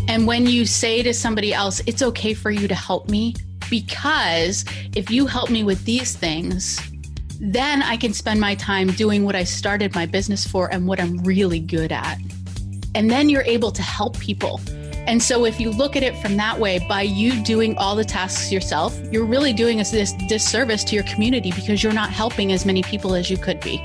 And when you say to somebody else, it's okay for you to help me, because if you help me with these things, then I can spend my time doing what I started my business for and what I'm really good at. And then you're able to help people. And so if you look at it from that way, by you doing all the tasks yourself, you're really doing this disservice to your community because you're not helping as many people as you could be.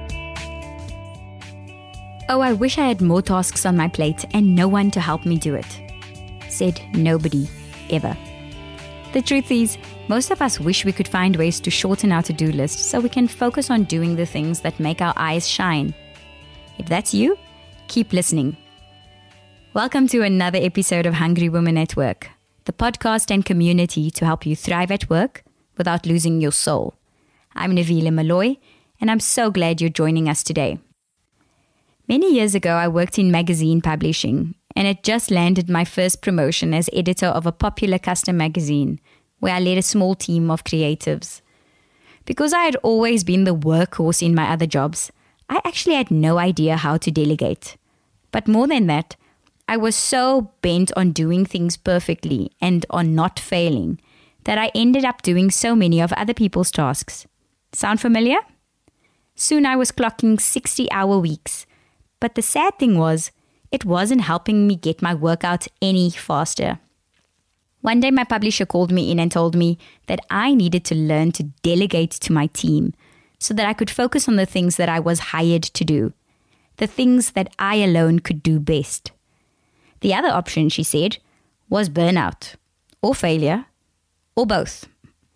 Oh, I wish I had more tasks on my plate and no one to help me do it. Said nobody, ever. The truth is, most of us wish we could find ways to shorten our to-do list so we can focus on doing the things that make our eyes shine. If that's you, keep listening. Welcome to another episode of Hungry Women at Work, the podcast and community to help you thrive at work without losing your soul. I'm Navila Malloy, and I'm so glad you're joining us today. Many years ago, I worked in magazine publishing, and had just landed my first promotion as editor of a popular custom magazine, where I led a small team of creatives. Because I had always been the workhorse in my other jobs, I actually had no idea how to delegate. But more than that, I was so bent on doing things perfectly and on not failing that I ended up doing so many of other people's tasks. Sound familiar? Soon I was clocking 60-hour weeks, but the sad thing was, it wasn't helping me get my work out any faster. One day my publisher called me in and told me that I needed to learn to delegate to my team so that I could focus on the things that I was hired to do, the things that I alone could do best. The other option, she said, was burnout, or failure, or both.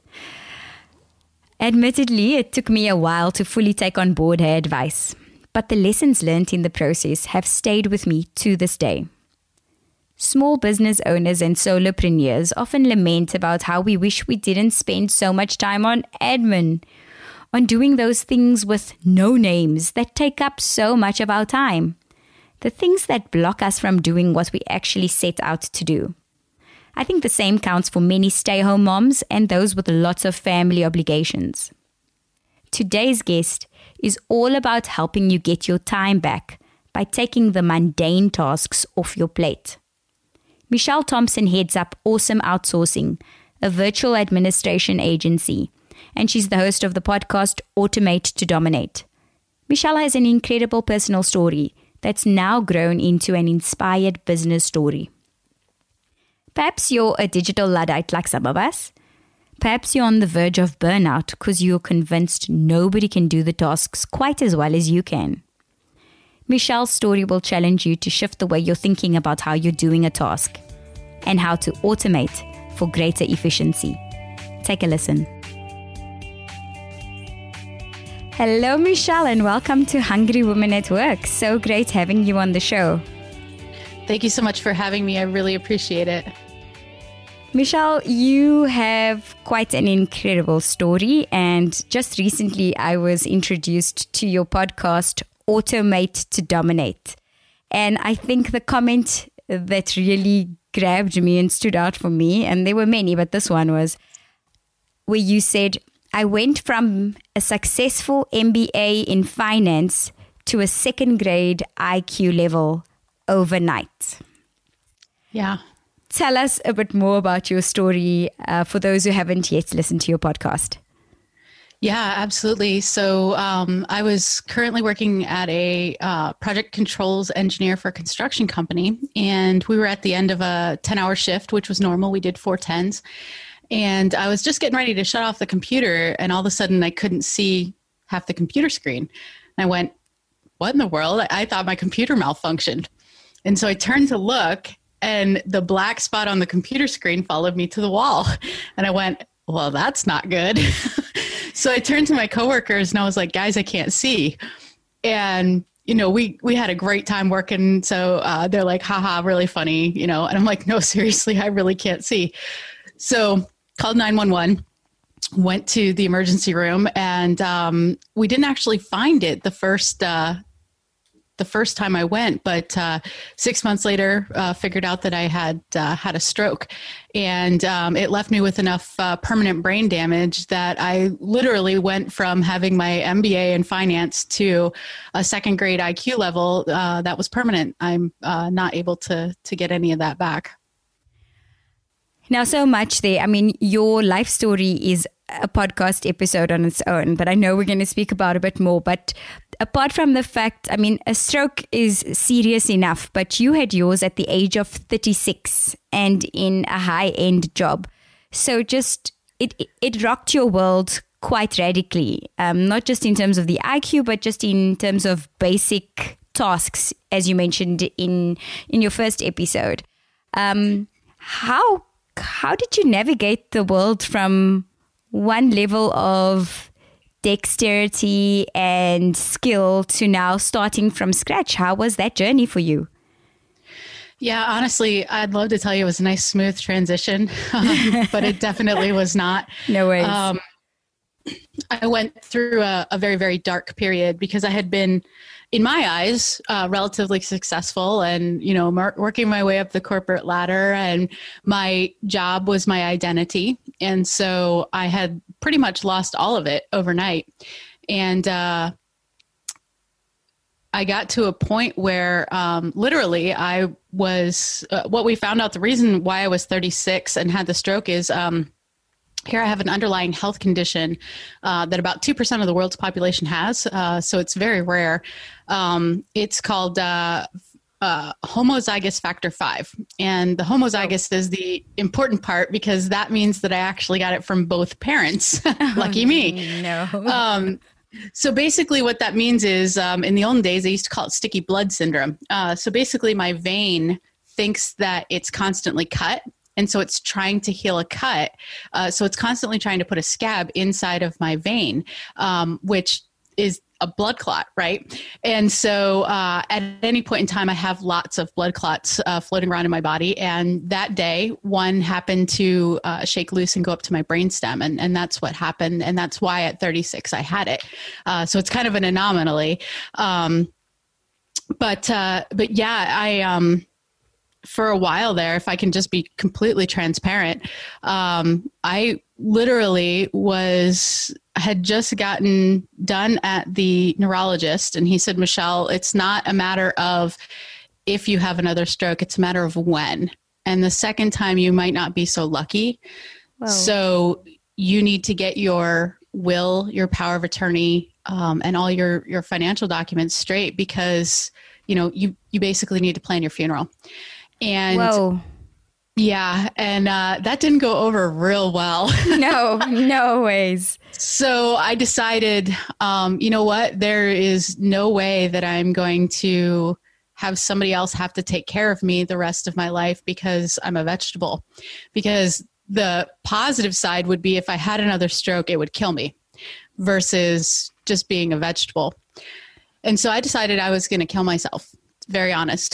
Admittedly, it took me a while to fully take on board her advice, but the lessons learned in the process have stayed with me to this day. Small business owners and solopreneurs often lament about how we wish we didn't spend so much time on admin, on doing those things with no names that take up so much of our time, the things that block us from doing what we actually set out to do. I think the same counts for many stay-home moms and those with lots of family obligations. Today's guest is all about helping you get your time back by taking the mundane tasks off your plate. Michelle Thompson heads up Awesome Outsourcing, a virtual administration agency, and she's the host of the podcast Automate to Dominate. Michelle has an incredible personal story that's now grown into an inspired business story. Perhaps you're a digital Luddite like some of us. Perhaps you're on the verge of burnout because you're convinced nobody can do the tasks quite as well as you can. Michelle's story will challenge you to shift the way you're thinking about how you're doing a task and how to automate for greater efficiency. Take a listen. Hello, Michelle, and welcome to Hungry Women at Work. So great having you on the show. Thank you so much for having me. I really appreciate it. Michelle, you have quite an incredible story, and just recently I was introduced to your podcast, Automate to Dominate. And I think the comment that really grabbed me and stood out for me, and there were many, but this one was where you said, I went from a successful MBA in finance to a second grade IQ level overnight. Yeah. Tell us a bit more about your story for those who haven't yet listened to your podcast. Yeah, absolutely. So I was currently working at a project controls engineer for a construction company, and we were at the end of a 10-hour shift, which was normal. We did 4 10s. And I was just getting ready to shut off the computer, and all of a sudden I couldn't see half the computer screen. And I went, what in the world? I thought my computer malfunctioned. And so I turned to look, and the black spot on the computer screen followed me to the wall. And I went, well, that's not good. So I turned to my coworkers and I was like, guys, I can't see. And, you know, we had a great time working. So they're like, haha, really funny, you know, and I'm like, no, seriously, I really can't see. So called 911, went to the emergency room, and we didn't actually find it the first the first time I went, but 6 months later, figured out that I had had a stroke, and it left me with enough permanent brain damage that I literally went from having my MBA in finance to a second grade IQ level that was permanent. I'm not able to get any of that back. Now, so much there. I mean, your life story is a podcast episode on its own, but I know we're going to speak about a bit more. But apart from the fact, I mean, a stroke is serious enough, but you had yours at the age of 36 and in a high-end job. So just, it rocked your world quite radically, not just in terms of the IQ, but just in terms of basic tasks, as you mentioned in your first episode. How did you navigate the world from one level of dexterity and skill to now starting from scratch? How was that journey for you? Yeah, honestly, I'd love to tell you it was a nice, smooth transition, but it definitely was not. No ways. I went through a very, very dark period because I had been, in my eyes, relatively successful and, you know, working my way up the corporate ladder, and my job was my identity. And so I had pretty much lost all of it overnight. And I got to a point where literally I was, what we found out, the reason why I was 36 and had the stroke is, here I have an underlying health condition that about 2% of the world's population has. So it's very rare. It's called homozygous factor V. And the homozygous is the important part because that means that I actually got it from both parents. Lucky me. No. So basically what that means is in the olden days, they used to call it sticky blood syndrome. So basically my vein thinks that it's constantly cut. And so it's trying to heal a cut. So it's constantly trying to put a scab inside of my vein, which is a blood clot, right? And so at any point in time, I have lots of blood clots floating around in my body. And that day, one happened to shake loose and go up to my brainstem. And that's what happened. And that's why at 36, I had it. So it's kind of an anomaly. But yeah, for a while there, if I can just be completely transparent, I literally had just gotten done at the neurologist, and he said, Michelle, it's not a matter of if you have another stroke, it's a matter of when. And the second time you might not be so lucky. Whoa. So you need to get your will, your power of attorney, and all your financial documents straight, because, you know, you basically need to plan your funeral. And whoa. Yeah. And that didn't go over real well. No ways. So I decided, you know what? There is no way that I'm going to have somebody else have to take care of me the rest of my life because I'm a vegetable. Because the positive side would be if I had another stroke, it would kill me versus just being a vegetable. And so I decided I was going to kill myself. Very honest.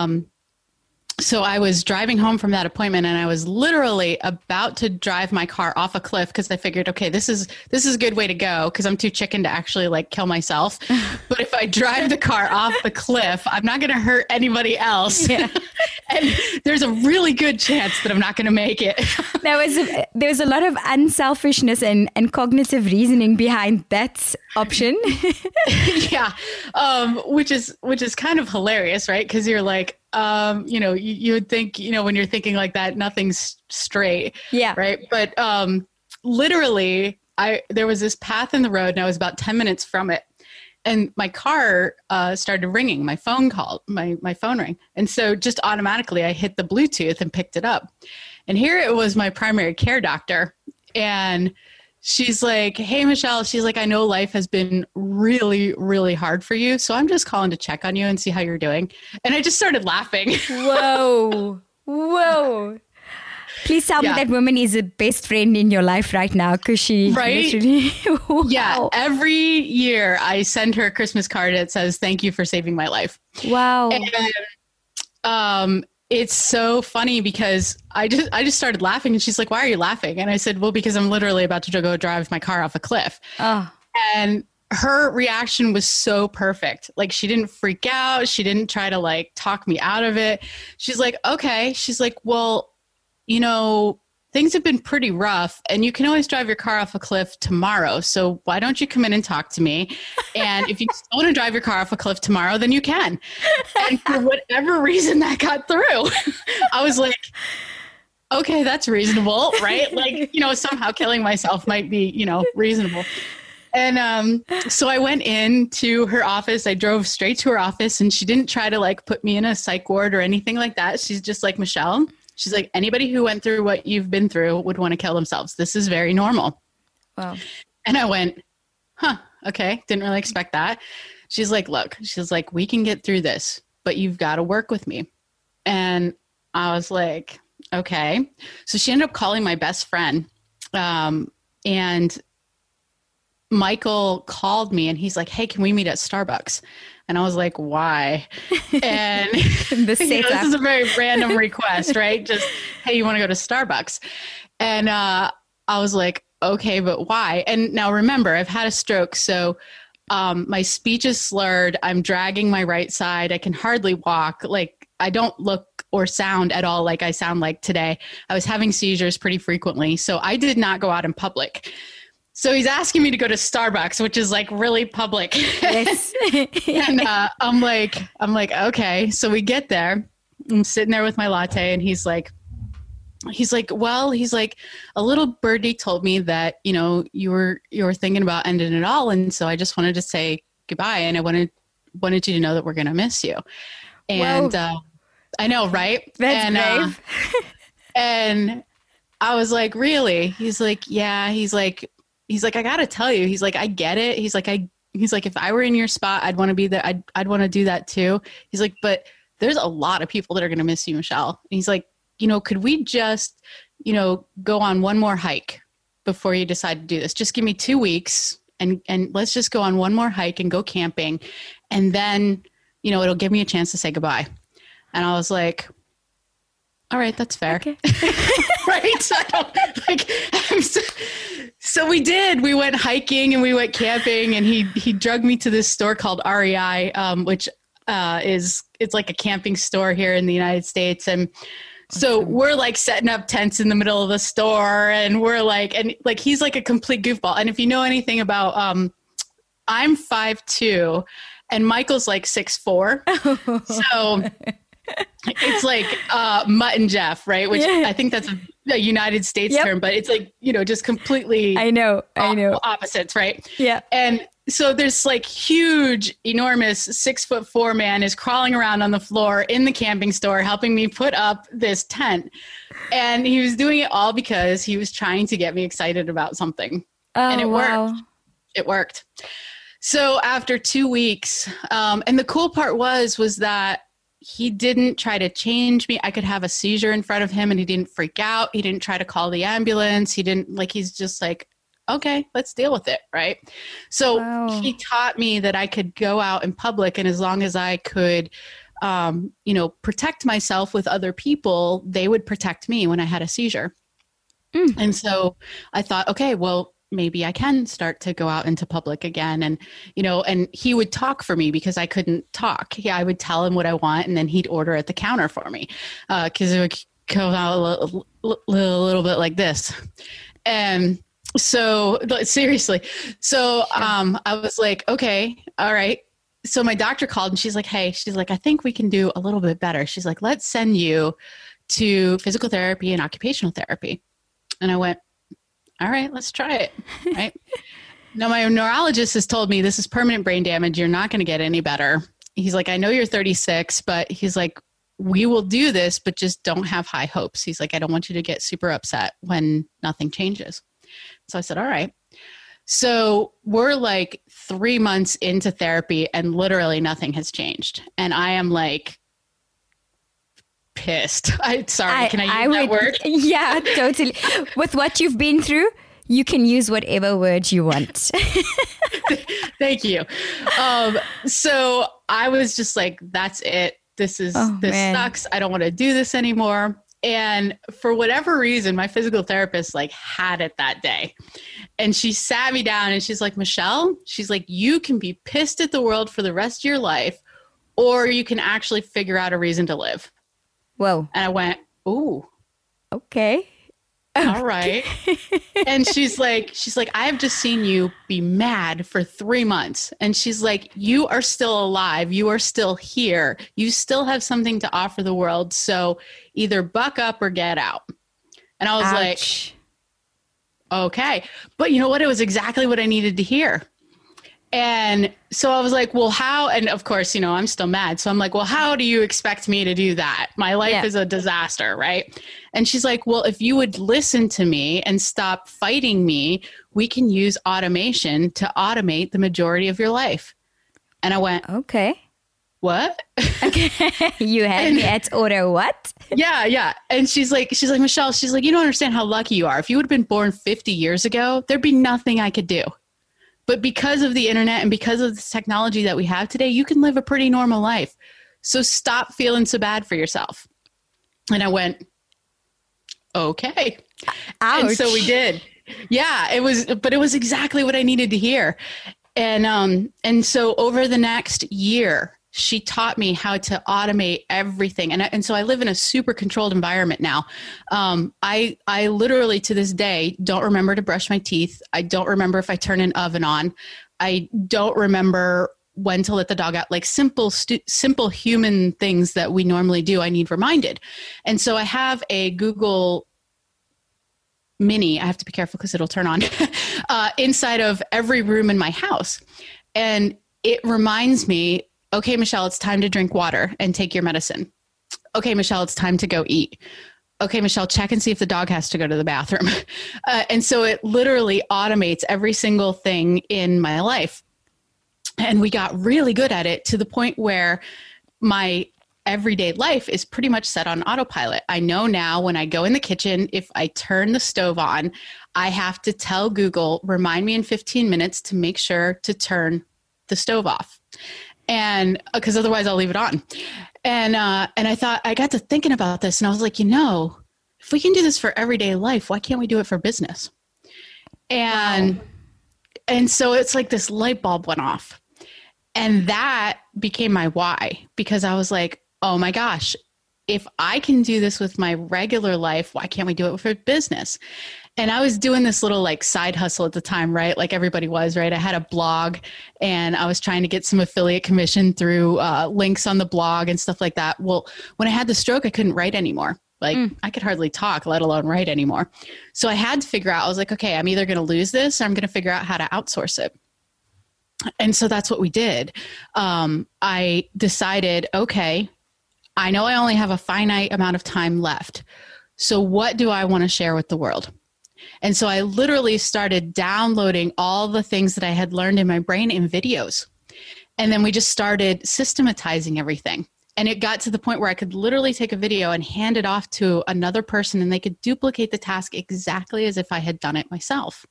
So I was driving home from that appointment, and I was literally about to drive my car off a cliff because I figured, okay, this is a good way to go because I'm too chicken to actually like kill myself. But if I drive the car off the cliff, I'm not going to hurt anybody else. Yeah. And there's a really good chance that I'm not going to make it. There was a lot of unselfishness and cognitive reasoning behind that option. Yeah. Which is kind of hilarious, right? Because you're like, you know, you would think, you know, when you're thinking like that, nothing's straight. Yeah. Right. But literally, there was this path in the road, and I was about 10 minutes from it. And my car started ringing. My phone rang. And so just automatically I hit the Bluetooth and picked it up. And here it was my primary care doctor. And she's like, hey, Michelle, she's like, I know life has been really, really hard for you. So I'm just calling to check on you and see how you're doing. And I just started laughing. Whoa. Please tell me that woman is a best friend in your life right now, because she literally... Wow. Yeah, every year I send her a Christmas card that says, thank you for saving my life. Wow. And it's so funny because I just started laughing, and she's like, why are you laughing? And I said, well, because I'm literally about to go drive my car off a cliff. Oh. And her reaction was so perfect. Like, she didn't freak out. She didn't try to like talk me out of it. She's like, okay. She's like, well, you know, things have been pretty rough and you can always drive your car off a cliff tomorrow. So why don't you come in and talk to me? And if you still want to drive your car off a cliff tomorrow, then you can. And for whatever reason that got through, I was like, okay, that's reasonable, right? Like, you know, somehow killing myself might be, you know, reasonable. And so I went into her office. I drove straight to her office and she didn't try to like put me in a psych ward or anything like that. She's just like, Michelle, she's like, anybody who went through what you've been through would want to kill themselves. This is very normal. Wow. And I went, huh, okay. Didn't really expect that. She's like, look, she's like, we can get through this, but you've got to work with me. And I was like, okay. So she ended up calling my best friend. And Michael called me and he's like, hey, can we meet at Starbucks? And I was like, why? And this is a very random request, right? Just, hey, you want to go to Starbucks? And I was like, okay, but why? And now remember, I've had a stroke. So my speech is slurred. I'm dragging my right side. I can hardly walk. Like, I don't look or sound at all like I sound like today. I was having seizures pretty frequently. So I did not go out in public. So he's asking me to go to Starbucks, which is like really public. Yes. And I'm like, okay. So we get there. I'm sitting there with my latte and he's like, well, a little birdie told me that, you know, you were thinking about ending it all. And so I just wanted to say goodbye. And I wanted you to know that we're going to miss you. And I know, right? That's brave. And I was like, really? He's like, yeah. He's like, I got to tell you, he's like, I get it. He's like, if I were in your spot, I'd want to be there. I'd want to do that too. He's like, but there's a lot of people that are going to miss you, Michelle. And he's like, you know, could we just, you know, go on one more hike before you decide to do this? Just give me 2 weeks and let's just go on one more hike and go camping. And then, you know, it'll give me a chance to say goodbye. And I was like, all right, that's fair. Okay. Right. So we did. We went hiking and we went camping and he drugged me to this store called REI, which it's like a camping store here in the United States. And so we're like setting up tents in the middle of the store and we're like, and like, he's like a complete goofball. And if you know anything about, I'm 5'2" and Michael's like 6'4". So it's like Mutt and Jeff, right? Which I think that's a United States term, but it's like, you know, just completely I know opposites, right? Yeah. And so this like huge, enormous 6'4" man is crawling around on the floor in the camping store, helping me put up this tent. And he was doing it all because he was trying to get me excited about something. And it worked. It worked. So after 2 weeks, and the cool part was that he didn't try to change me. I could have a seizure in front of him and he didn't freak out. He didn't try to call the ambulance. He's just like, okay, let's deal with it. Right. So he taught me that I could go out in public and as long as I could, you know, protect myself with other people, they would protect me when I had a seizure. And so I thought, okay, well, maybe I can start to go out into public again. And, you know, and he would talk for me because I couldn't talk. Yeah, I would tell him what I want and then he'd order at the counter for me because it would come out a little bit like this. And so seriously, so I was like, okay, all right. So my doctor called and she's like, hey, she's like, I think we can do a little bit better. She's like, let's send you to physical therapy and occupational therapy. And I went, all right, let's try it. Right. Now, my neurologist has told me this is permanent brain damage. You're not going to get any better. He's like, I know you're 36, but he's like, we will do this, but just don't have high hopes. He's like, I don't want you to get super upset when nothing changes. So I said, all right. So we're like 3 months into therapy and literally nothing has changed. And I am like, pissed. Can I use that word? Yeah, totally. With what you've been through, you can use whatever word you want. Thank you. So I was just like, that's it. This sucks. I don't want to do this anymore. And for whatever reason, my physical therapist like had it that day. And she sat me down and she's like, Michelle, she's like, you can be pissed at the world for the rest of your life, or you can actually figure out a reason to live. Whoa. And I went, ooh. Okay. All right. And she's like, I have just seen you be mad for 3 months. And she's like, you are still alive. You are still here. You still have something to offer the world. So either buck up or get out. And I was Ouch. like, okay. But you know what? It was exactly what I needed to hear. And so I was like, well, how? And of course, you know, I'm still mad. So I'm like, well, how do you expect me to do that? My life is a disaster, right? And she's like, well, if you would listen to me and stop fighting me, we can use automation to automate the majority of your life. And I went, okay. What? Okay. You had me at order what? Yeah. And she's like, Michelle, she's like, you don't understand how lucky you are. If you would have been born 50 years ago, there'd be nothing I could do. But because of the internet and because of the technology that we have today, you can live a pretty normal life. So stop feeling so bad for yourself. And I went, okay. Ouch. And so we did. Yeah, it was exactly what I needed to hear. And so over the next year, she taught me how to automate everything. And so I live in a super controlled environment now. I literally to this day don't remember to brush my teeth. I don't remember if I turn an oven on. I don't remember when to let the dog out, like simple human things that we normally do. I need reminded. And so I have a Google Mini. I have to be careful because it'll turn on inside of every room in my house. And it reminds me, okay, Michelle, it's time to drink water and take your medicine. Okay, Michelle, it's time to go eat. Okay, Michelle, check and see if the dog has to go to the bathroom. And so it literally automates every single thing in my life. And we got really good at it to the point where my everyday life is pretty much set on autopilot. I know now when I go in the kitchen, if I turn the stove on, I have to tell Google, remind me in 15 minutes to make sure to turn the stove off. And because otherwise I'll leave it on. And I thought, I got to thinking about this and I was like, you know, if we can do this for everyday life, why can't we do it for business? And, wow. And so it's like this light bulb went off and that became my why, because I was like, oh my gosh, if I can do this with my regular life, why can't we do it for business? And I was doing this little like side hustle at the time, right? Like everybody was, right? I had a blog and I was trying to get some affiliate commission through links on the blog and stuff like that. Well, when I had the stroke, I couldn't write anymore. Like I could hardly talk, let alone write anymore. So I had to figure out, I was like, okay, I'm either going to lose this or I'm going to figure out how to outsource it. And so that's what we did. I decided, okay, I know I only have a finite amount of time left. So what do I want to share with the world? And so I literally started downloading all the things that I had learned in my brain in videos. And then we just started systematizing everything. And it got to the point where I could literally take a video and hand it off to another person and they could duplicate the task exactly as if I had done it myself.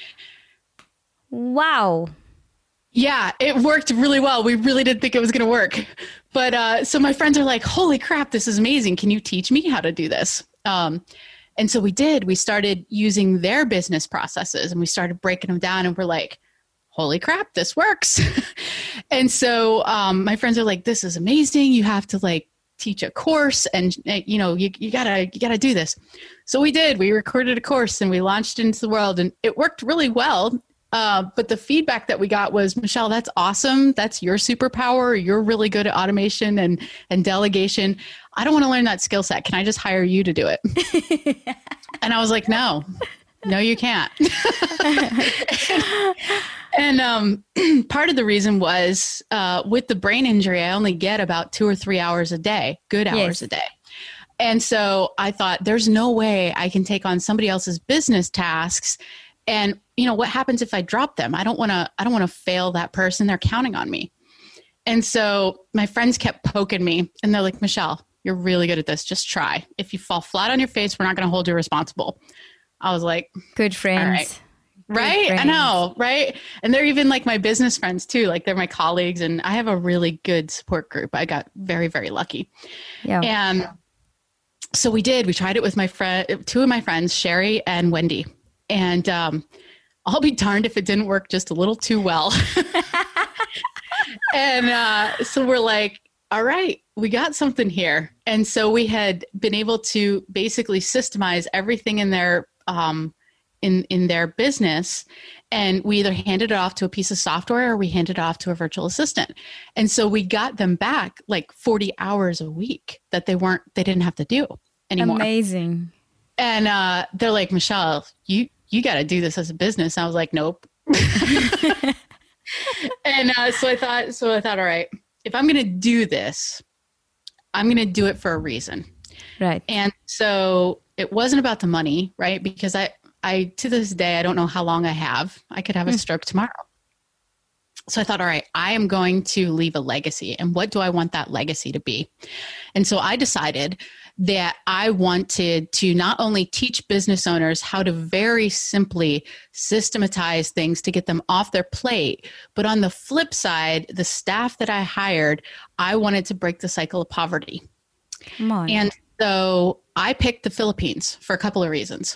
Wow. Yeah, it worked really well. We really didn't think it was going to work. But so my friends are like, holy crap, this is amazing. Can you teach me how to do this? And so we did. We started using their business processes and we started breaking them down and we're like, holy crap, this works. And so my friends are like, this is amazing. You have to like teach a course and you know, you gotta do this. So we did. We recorded a course and we launched it into the world and it worked really well. But the feedback that we got was, Michelle, that's awesome. That's your superpower. You're really good at automation and delegation. I don't want to learn that skill set. Can I just hire you to do it? And I was like, no, you can't. And part of the reason was with the brain injury, I only get about 2 or 3 hours a day, good hours a day. And so I thought there's no way I can take on somebody else's business tasks. And you know, what happens if I drop them? I don't want to fail that person. They're counting on me. And so my friends kept poking me and they're like, Michelle, you're really good at this. Just try. If you fall flat on your face, we're not going to hold you responsible. I was like, good friends. All right. Right? Friends. I know. Right. And they're even like my business friends too. Like they're my colleagues and I have a really good support group. I got very, very lucky. Yeah. And So we did. We tried it with two of my friends, Sherry and Wendy. And I'll be darned if it didn't work just a little too well. And so we're like, all right, we got something here. And so we had been able to basically systemize everything in their in their business. And we either handed it off to a piece of software or we handed it off to a virtual assistant. And so we got them back like 40 hours a week that they didn't have to do anymore. Amazing. And they're like, Michelle, you got to do this as a business. And I was like, nope. And so I thought, all right, if I'm going to do this, I'm going to do it for a reason. Right. And so it wasn't about the money, right? Because I to this day, I don't know how long I have. I could have a stroke tomorrow. So I thought, all right, I am going to leave a legacy. And what do I want that legacy to be? And so I decided that I wanted to not only teach business owners how to very simply systematize things to get them off their plate, but on the flip side, the staff that I hired, I wanted to break the cycle of poverty. Come on. And so I picked the Philippines for a couple of reasons.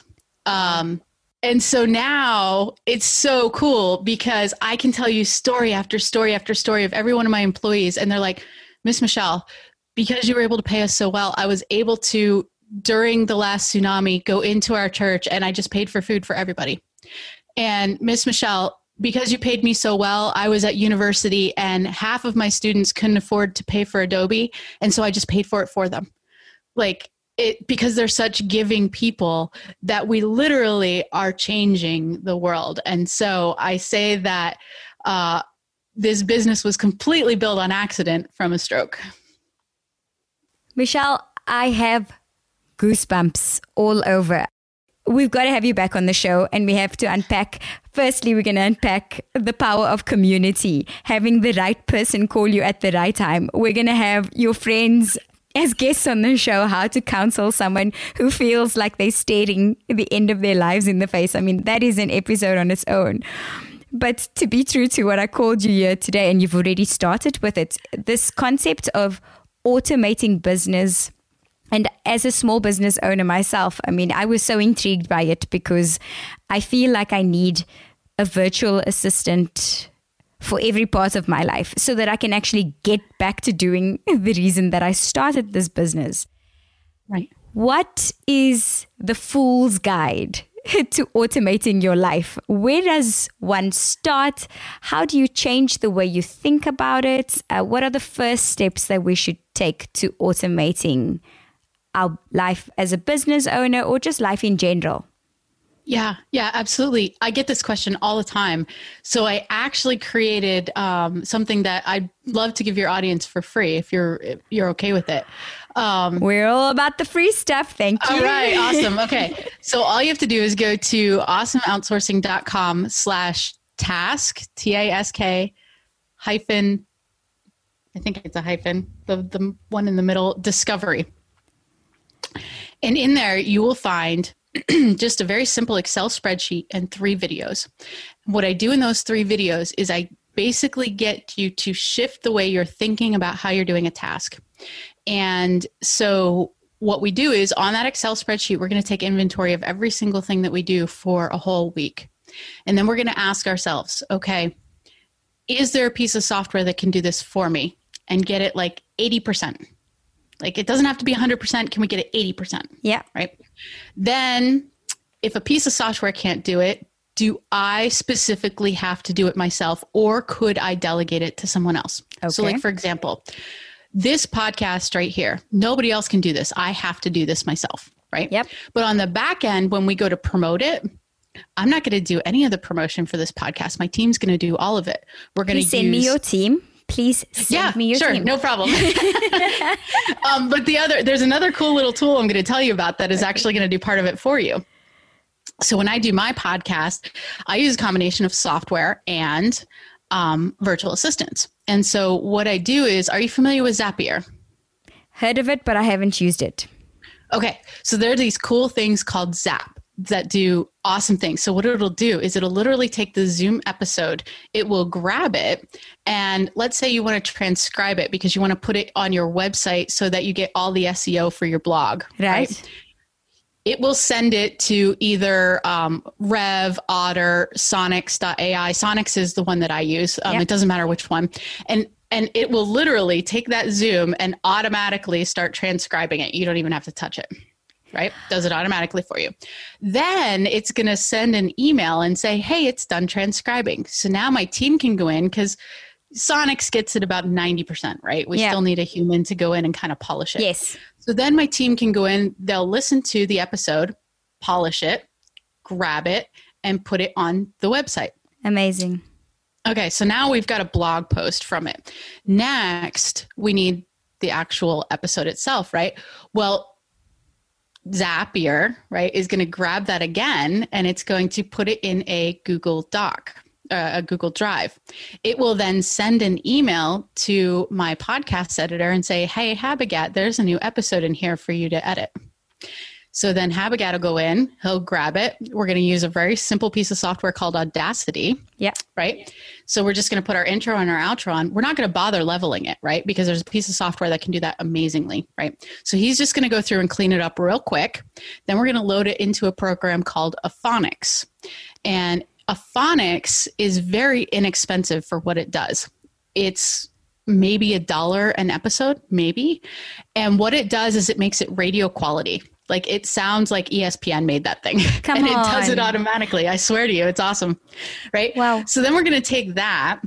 And so now it's so cool because I can tell you story after story after story of every one of my employees. And they're like, Miss Michelle, because you were able to pay us so well, I was able to, during the last tsunami, go into our church and I just paid for food for everybody. And Miss Michelle, because you paid me so well, I was at university and half of my students couldn't afford to pay for Adobe. And so I just paid for it for them. Because they're such giving people that we literally are changing the world. And so I say that this business was completely built on accident from a stroke. Michelle, I have goosebumps all over. We've got to have you back on the show and we have to unpack. Firstly, we're going to unpack the power of community, having the right person call you at the right time. We're going to have your friends as guests on the show, how to counsel someone who feels like they're staring the end of their lives in the face. I mean, that is an episode on its own. But to be true to what I called you here today, and you've already started with it, this concept of automating business. And as a small business owner myself, I mean, I was so intrigued by it because I feel like I need a virtual assistant for every part of my life so that I can actually get back to doing the reason that I started this business. Right. What is the fool's guide to automating your life? Where does one start? How do you change the way you think about it? What are the first steps that we should take to automating our life as a business owner or just life in general? Yeah, absolutely. I get this question all the time. So I actually created something that I'd love to give your audience for free if you're okay with it. We're all about the free stuff. Thank you. All right. Awesome. Okay. So all you have to do is go to awesomeoutsourcing.com/task, TASK hyphen, I think it's a hyphen, the one in the middle, discovery. And in there you will find just a very simple Excel spreadsheet and 3 videos. What I do in those 3 videos is I basically get you to shift the way you're thinking about how you're doing a task. And so what we do is on that Excel spreadsheet, we're going to take inventory of every single thing that we do for a whole week. And then we're going to ask ourselves, okay, is there a piece of software that can do this for me and get it like 80%? Like it doesn't have to be 100%. Can we get it 80%? Yeah. Right. Then if a piece of software can't do it, do I specifically have to do it myself or could I delegate it to someone else? Okay. So like, for example, this podcast right here, nobody else can do this. I have to do this myself. Right. Yep. But on the back end, when we go to promote it, I'm not going to do any of the promotion for this podcast. My team's going to do all of it. We're going to send me your team. Please send me your team. No problem. But there's another cool little tool I'm going to tell you about that is actually going to do part of it for you. So when I do my podcast, I use a combination of software and virtual assistants. And so what I do is, are you familiar with Zapier? Heard of it, but I haven't used it. Okay. So there are these cool things called Zap. that do awesome things. So what it'll do is it'll literally take the Zoom episode, it will grab it, and let's say you want to transcribe it because you want to put it on your website so that you get all the SEO for your blog. Right? It will send it to either Rev, Otter, Sonix.ai. Sonix is the one that I use. It doesn't matter which one. And it will literally take that Zoom and automatically start transcribing it. You don't even have to touch it. Right? Does it automatically for you. Then it's going to send an email and say, hey, it's done transcribing. So now my team can go in because Sonix gets it about 90%, right? We still need a human to go in and kind of polish it. Yes. So then my team can go in, they'll listen to the episode, polish it, grab it, and put it on the website. Amazing. Okay, so now we've got a blog post from it. Next, we need the actual episode itself, right? Well, Zapier, right, is going to grab that again, and it's going to put it in a Google Doc, a Google Drive. It will then send an email to my podcast editor and say, hey, Habagat, there's a new episode in here for you to edit. So then Habagat will go in, he'll grab it. We're going to use a very simple piece of software called Audacity. Yeah. Right. So we're just going to put our intro and our outro on. We're not going to bother leveling it, right? Because there's a piece of software that can do that amazingly, right? So he's just going to go through and clean it up real quick. Then we're going to load it into a program called Aphonics. And Aphonics is very inexpensive for what it does. It's maybe $1 an episode, maybe. And what it does is it makes it radio quality. Like it sounds like ESPN made that thing. Come and on. It does it automatically. I swear to you, it's awesome. Right? Wow. So then we're going to take that.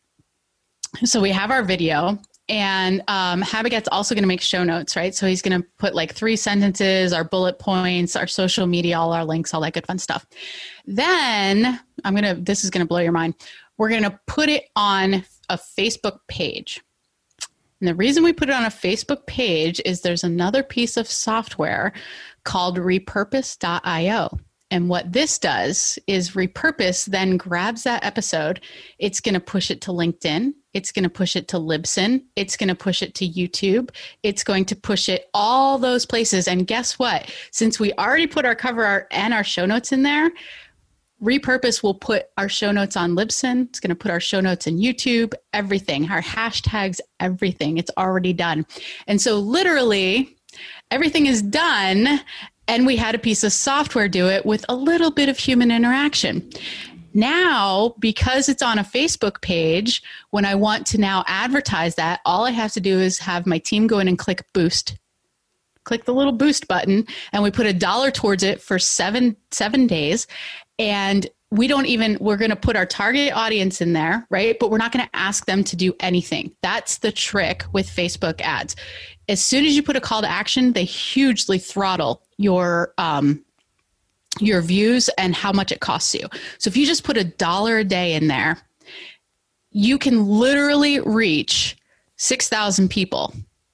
So we have our video, and Habagat's also going to make show notes, right? So he's going to put like 3 sentences, our bullet points, our social media, all our links, all that good fun stuff. Then this is going to blow your mind. We're going to put it on a Facebook page. And the reason we put it on a Facebook page is there's another piece of software called Repurpose.io. And what this does is Repurpose then grabs that episode. It's going to push it to LinkedIn. It's going to push it to Libsyn. It's going to push it to YouTube. It's going to push it all those places. And guess what? Since we already put our cover art and our show notes in there, Repurpose will put our show notes on Libsyn. It's going to put our show notes in YouTube, everything, our hashtags, everything. It's already done. And so literally everything is done, and we had a piece of software do it with a little bit of human interaction. Now, because it's on a Facebook page, when I want to now advertise that, all I have to do is have my team go in and click boost. Click the little boost button, and we put $1 towards it for seven days. And we're going to put our target audience in there, right? But we're not going to ask them to do anything. That's the trick with Facebook ads. As soon as you put a call to action, they hugely throttle your views and how much it costs you. So if you just put $1 a day in there, you can literally reach 6,000 people.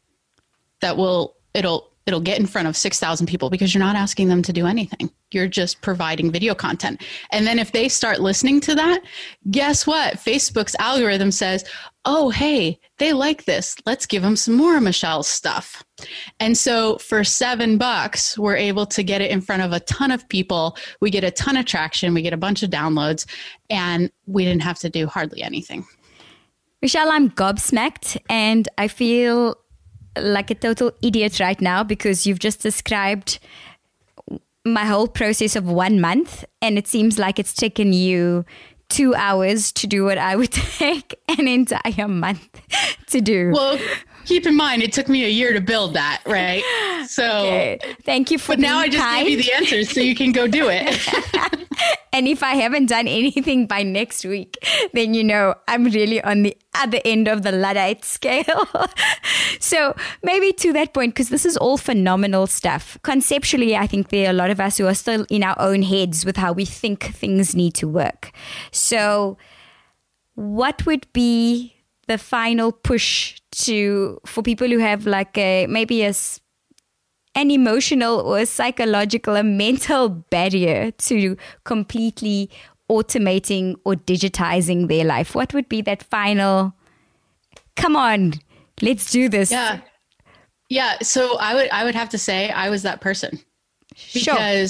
It'll get in front of 6,000 people because you're not asking them to do anything. You're just providing video content. And then if they start listening to that, guess what? Facebook's algorithm says, oh, hey, they like this. Let's give them some more of Michelle's stuff. And so for $7, we're able to get it in front of a ton of people. We get a ton of traction. We get a bunch of downloads, and we didn't have to do hardly anything. Michelle, I'm gobsmacked, and I feel like a total idiot right now because you've just described my whole process of 1 month, and it seems like it's taken you 2 hours to do what I would take an entire month to do. Well, keep in mind, it took me a year to build that, right? So okay. Thank you for being now I just kind. gave you the answers so you can go do it. And if I haven't done anything by next week, then I'm really on the other end of the Luddite scale. So maybe to that point, because this is all phenomenal stuff. Conceptually, I think there are a lot of us who are still in our own heads with how we think things need to work. So what would be the final push for people who have like an emotional or a psychological, a mental barrier to completely automating or digitizing their life? What would be that final, come on, let's do this? Yeah. So I would have to say I was that person. Because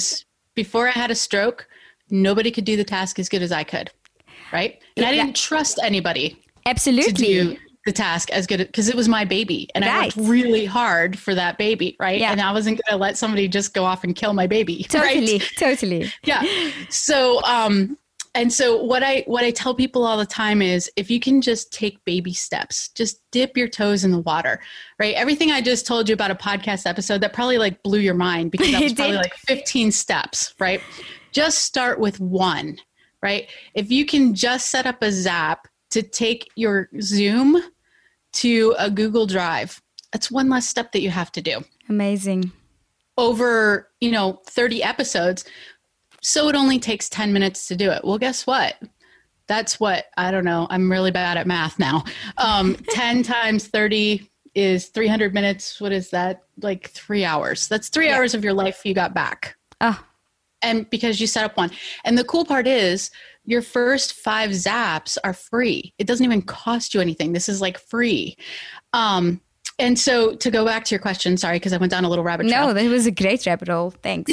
before I had a stroke, nobody could do the task as good as I could. Right. And I didn't trust anybody. Absolutely. To do the task as good because it was my baby and I worked really hard for that baby. Right. Yeah. And I wasn't going to let somebody just go off and kill my baby. Totally. Right? Totally. Yeah. So, and so what I tell people all the time is if you can just take baby steps, just dip your toes in the water, right? Everything I just told you about a podcast episode that probably like blew your mind because that was probably like 15 steps, right? Just start with one, right? If you can just set up a Zap to take your Zoom to a Google Drive, that's one less step that you have to do. Amazing. Over, 30 episodes. So it only takes 10 minutes to do it. Well, guess what? That's what, I don't know. I'm really bad at math now. 10 times 30 is 300 minutes. What is that? Like 3 hours. That's 3 hours of your life you got back. Oh. And because you set up one. And the cool part is your first 5 Zaps are free. It doesn't even cost you anything. This is like free. And so to go back to your question, sorry, because I went down a little rabbit trail. No, that was a great rabbit hole. Thanks.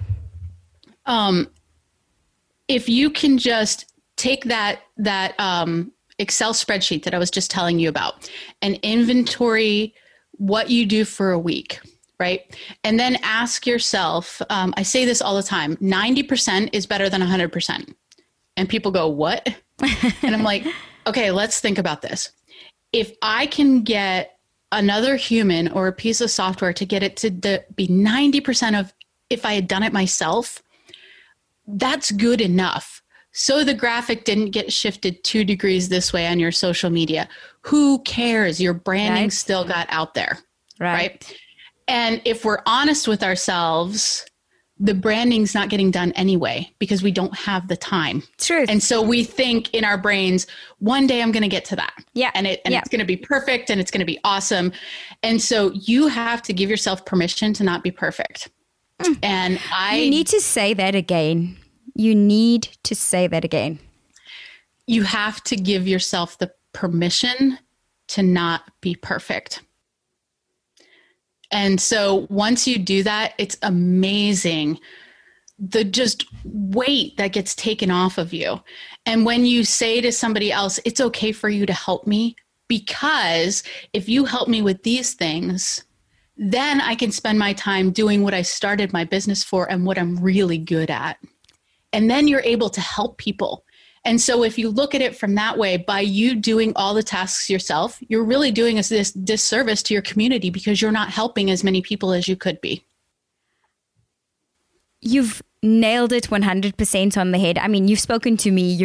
If you can just take that Excel spreadsheet that I was just telling you about and inventory what you do for a week, right? And then ask yourself, I say this all the time, 90% is better than 100%. And people go, what? And I'm like, okay, let's think about this. If I can get another human or a piece of software to get it to be 90% of if I had done it myself, that's good enough. So the graphic didn't get shifted 2 degrees this way on your social media. Who cares? Your branding still got out there. Right. And if we're honest with ourselves, the branding's not getting done anyway because we don't have the time. Truth. And so we think in our brains, one day I'm going to get to that. Yeah. And it's going to be perfect and it's going to be awesome. And so you have to give yourself permission to not be perfect. And you need to say that again. You need to say that again. You have to give yourself the permission to not be perfect. And so once you do that, it's amazing the just weight that gets taken off of you. And when you say to somebody else, it's okay for you to help me because if you help me with these things, then I can spend my time doing what I started my business for and what I'm really good at. And then you're able to help people. And so if you look at it from that way, by you doing all the tasks yourself, you're really doing this disservice to your community because you're not helping as many people as you could be. You've nailed it 100% on the head. I mean, you've spoken to me,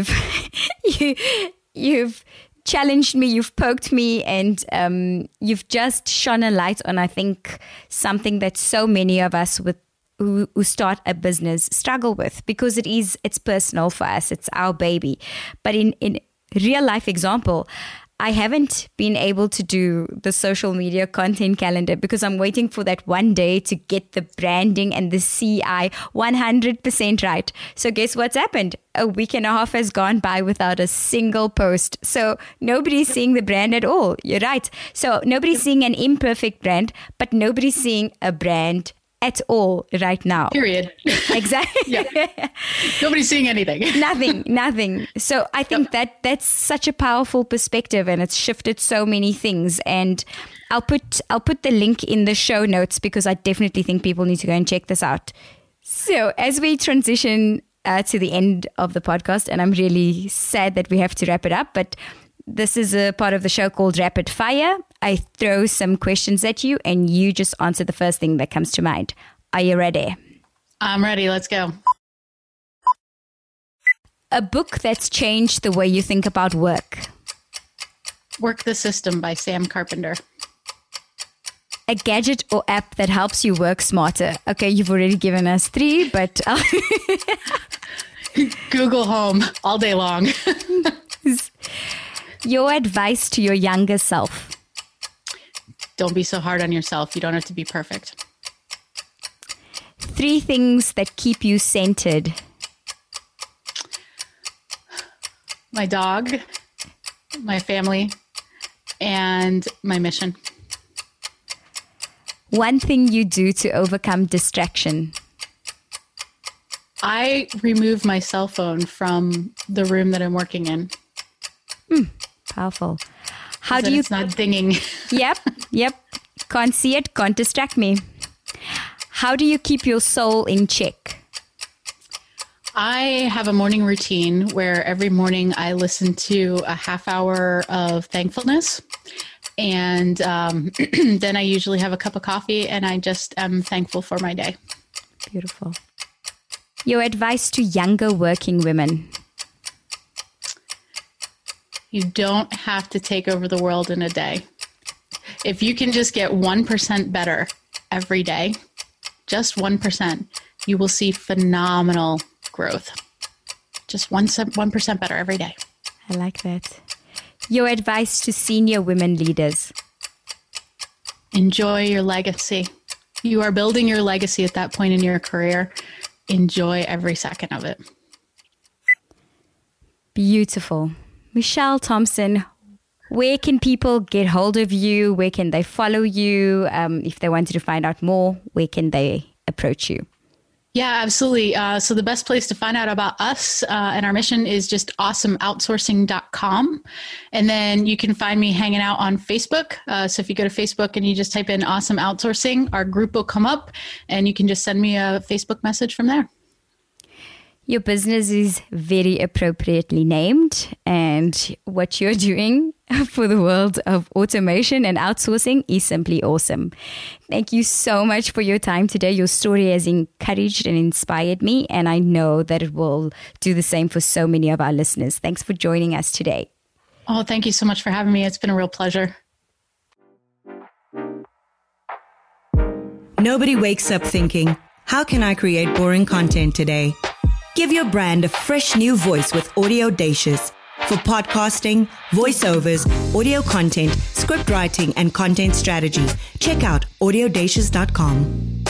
you've challenged me, you've poked me, and you've just shone a light on, I think, something that so many of us who start a business struggle with because it's personal for us. It's our baby. But in real life example, I haven't been able to do the social media content calendar because I'm waiting for that one day to get the branding and the CI 100% right. So guess what's happened? A week and a half has gone by without a single post. So nobody's seeing the brand at all. You're right. So nobody's seeing an imperfect brand, but nobody's seeing a brand at all right now. Period. Exactly. Nobody's seeing anything. Nothing. So I think that's such a powerful perspective and it's shifted so many things. And I'll put the link in the show notes because I definitely think people need to go and check this out. So as we transition to the end of the podcast, and I'm really sad that we have to wrap it up, but this is a part of the show called Rapid Fire. I throw some questions at you and you just answer the first thing that comes to mind. Are you ready? I'm ready. Let's go. A book that's changed the way you think about work. Work the System by Sam Carpenter. A gadget or app that helps you work smarter. Okay, you've already given us 3, but Google Home all day long. Your advice to your younger self. Don't be so hard on yourself. You don't have to be perfect. 3 things that keep you centered. My dog, my family, and my mission. 1 thing you do to overcome distraction. I remove my cell phone from the room that I'm working in. Powerful. How do you? It's not dinging. Yep. Can't see it. Can't distract me. How do you keep your soul in check? I have a morning routine where every morning I listen to a half hour of thankfulness. And then I usually have a cup of coffee and I just am thankful for my day. Beautiful. Your advice to younger working women? You don't have to take over the world in a day. If you can just get 1% better every day, just 1%, you will see phenomenal growth. Just 1% better every day. I like that. Your advice to senior women leaders? Enjoy your legacy. You are building your legacy at that point in your career. Enjoy every second of it. Beautiful. Michelle Thompson, where can people get hold of you? Where can they follow you? If they wanted to find out more, where can they approach you? Yeah, absolutely. So the best place to find out about us and our mission is just awesomeoutsourcing.com. And then you can find me hanging out on Facebook. So if you go to Facebook and you just type in Awesome Outsourcing, our group will come up and you can just send me a Facebook message from there. Your business is very appropriately named, and what you're doing for the world of automation and outsourcing is simply awesome. Thank you so much for your time today. Your story has encouraged and inspired me, and I know that it will do the same for so many of our listeners. Thanks for joining us today. Oh, thank you so much for having me. It's been a real pleasure. Nobody wakes up thinking, how can I create boring content today? Give your brand a fresh new voice with Audiodacious. For podcasting, voiceovers, audio content, script writing, and content strategy, check out audiodacious.com.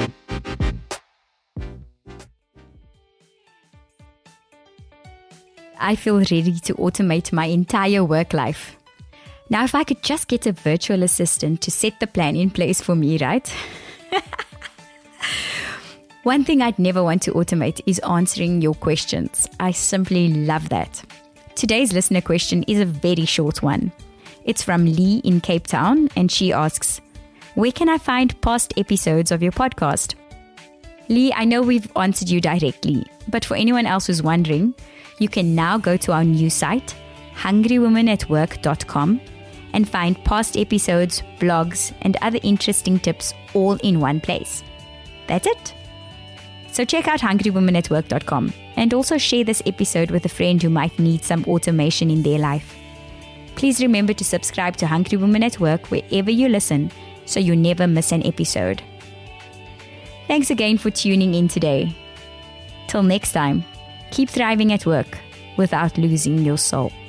I feel ready to automate my entire work life. Now, if I could just get a virtual assistant to set the plan in place for me, right? One thing I'd never want to automate is answering your questions. I simply love that. Today's listener question is a very short one. It's from Lee in Cape Town, and she asks, where can I find past episodes of your podcast? Lee, I know we've answered you directly, but for anyone else who's wondering, you can now go to our new site, hungrywomenatwork.com, and find past episodes, blogs, and other interesting tips all in one place. That's it. So check out hungrywomenatwork.com and also share this episode with a friend who might need some automation in their life. Please remember to subscribe to Hungry Women at Work wherever you listen so you never miss an episode. Thanks again for tuning in today. Till next time, keep thriving at work without losing your soul.